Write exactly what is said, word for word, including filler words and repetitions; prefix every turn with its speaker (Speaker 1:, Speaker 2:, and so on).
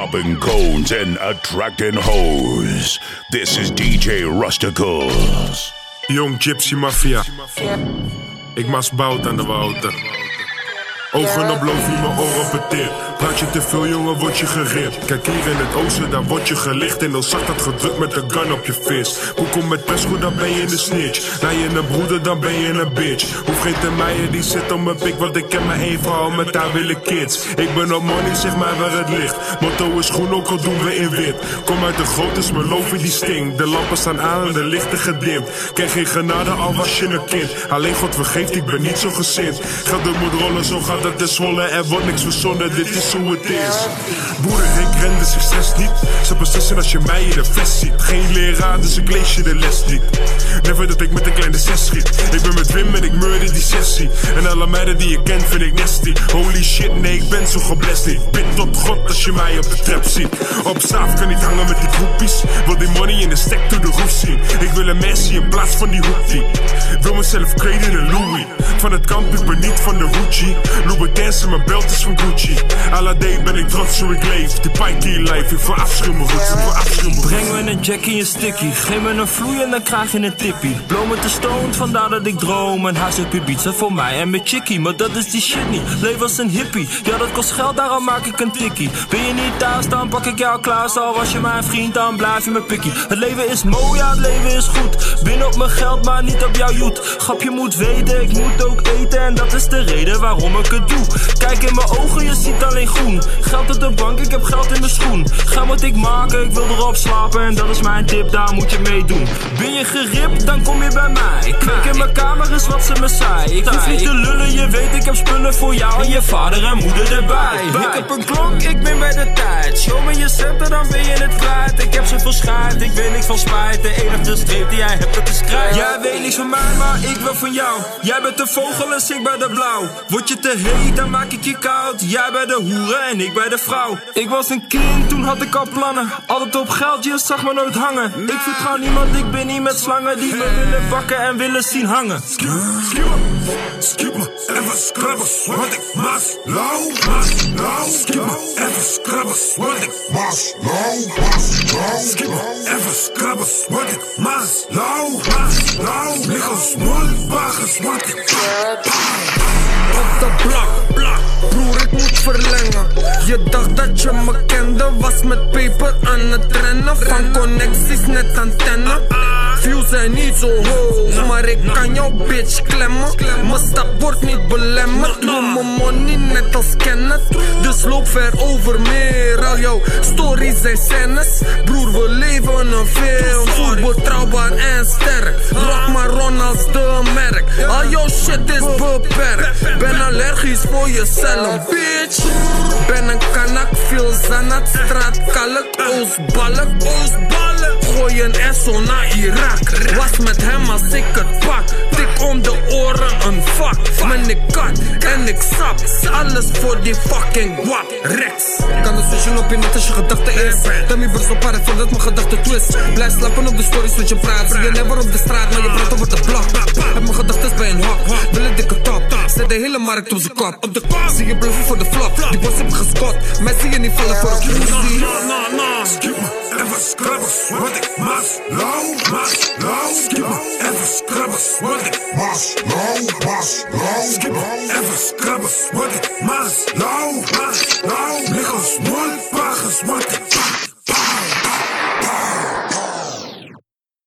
Speaker 1: Popping cones and attracting hoes. This is D J Rusticles.
Speaker 2: Young Gypsy Mafia. Ik mas bout aan de wouter. Ogen op loof, in mijn oren op het tip. Praat je te veel, jongen, word je geript. Kijk hier in het oosten, daar word je gelicht. En dan zakt dat gedrukt met een gun op je vis. Hoe kom met persgoed, dan ben je een snitch. Rij je een broeder, dan ben je een bitch. Hoef geen termijnen, die zit om mijn pik. Want ik ken me even al, met daar willen kids. Ik ben op money, zeg maar waar het ligt. Motto is groen, ook al doen we in wit. Kom uit de grote, is mijn loofje die stinkt. De lampen staan aan en de lichten gedimd. Ken geen genade, al was je een kind. Alleen God vergeeft, ik ben niet zo gezind. Geld er moet rollen, zo gaat het is zwollen. Er wordt niks verzonnen, dit is hoe het is. Boeren, ik ren, dus ik stress niet. Ze beslissen als je mij in de vest ziet. Geen leraar, dus ik lees je de les niet. Never dat ik met een kleine zes schiet. Ik ben met Wim en ik murder die sessie. En alle meiden die je kent vind ik nasty. Holy shit, nee, ik ben zo geblest niet. Bid tot God als je mij op de trap ziet. Op straat kan niet hangen met die groepies. Wil die money in de stek door de roof zien. Ik wil een Messi in plaats van die hoodie. Wil mezelf kleden in een Louis. Van het kamp, ik ben niet van de Gucci. Louis mijn belt is van Gucci. Aladdin ben ik trots hoe ik leef. Die pikey life, ik verafschuw me goed, ik verafschuw me goed.
Speaker 3: Breng me een jack in je sticky. Geef me een vloei en dan krijg je een tippie. Blow me te stoned, vandaar dat ik droom. En hij zoekt pizza voor mij en mijn chickie. Maar dat is die shit niet, leef als een hippie. Ja, dat kost geld, daarom maak ik een tikkie. Ben je niet thuis, dan pak ik jou klaar. Al was je mijn vriend, dan blijf je mijn pikkie. Het leven is mooi, ja, het leven is goed. Win op mijn geld, maar niet op jouw joet. Grap, je moet weten, ik moet ook eten. En dat is de reden waarom ik het doe. Kijk in mijn ogen, je ziet alleen groen. Geld op de bank, ik heb geld in mijn schoen. Geld moet ik maken, ik wil erop slapen. En dat is mijn tip, daar moet je mee doen. Ben je geript, dan kom je bij mij. Kijk in mijn kamer is wat ze me zei. Ik hoef niet te lullen, je weet ik heb spullen voor jou. En je vader en moeder erbij. Ik heb een klok, ik ben bij de tijd. Show me je centen, dan ben je het kwijt. Ik heb zoveel schijt, ik weet niks van spijt. De enige streep die jij hebt, dat is krijt. Jij weet niks van mij, maar ik wil van jou. Jij bent de vogel en ik bij de blauw. Word je te heet, dan maak ik je koud. Jij bij de hoeren en ik bij de vrouw. Ik was een kind, toen had ik al plannen. Altijd op geld, je zag me nooit hangen. Ik vertrouw niemand, ik ben niet met slangen die me willen bakken en willen zien hangen.
Speaker 4: Skipper, skipper, even scrubben, want ik mas lauw, mas lauw. Skipper, even scrubben, want ik mas lauw, mas lauw. Skipper, even scrubben, want ik mas lauw, mas lauw. Lichaams mooi, wagens, want ik op de blok, blok. Broer, ik moet verlengen. Je dacht dat je me kende, was met peper aan het rennen. Van connecties net antenne. Views zijn niet zo hoog, maar ik kan jouw bitch klemmen. Mijn stap wordt niet belemmerd. Doe mijn money net als Kenneth. Dus loop ver over meer. Al jouw stories zijn scènes. Broer, we leven een film. Voel betrouwbaar en sterk. Rock maar Ron als de merk. Al jouw shit is beperkt. Ben allergisch voor jezelf, bitch. Ben een kanak, veel zanat. Straatkalk, Oostbalk, Oostbalk. Gooi een esso naar Irak. Was met hem als ik het pak. Tik om de oren een vak. Men ik kat en ik sap. Alles voor die fucking guap. Rex. Kan de switchen op je net als je gedachte is. Dummy burst op haar voordat mijn gedachte twist. Blijf slapen op de stories wat je praat. Zie je never op de straat, maar je praat over de blok. Heb mijn gedachtes bij een hok. Wil een dikke top. Zet de hele markt op zijn kop. Op de kop. Zie je bluffen voor de flop. Die boss heb geskot. Mij zie je niet vallen voor een pussy. No, no, no. Skip me, even scrubben. Want ik mas lauw, mas lauw. Skip me, even scrubben. Want ik mas lauw, mas lauw. Skip me, even scrubben. Want ik mas lauw, mas lauw. Lichaams mooi, wagens, want ik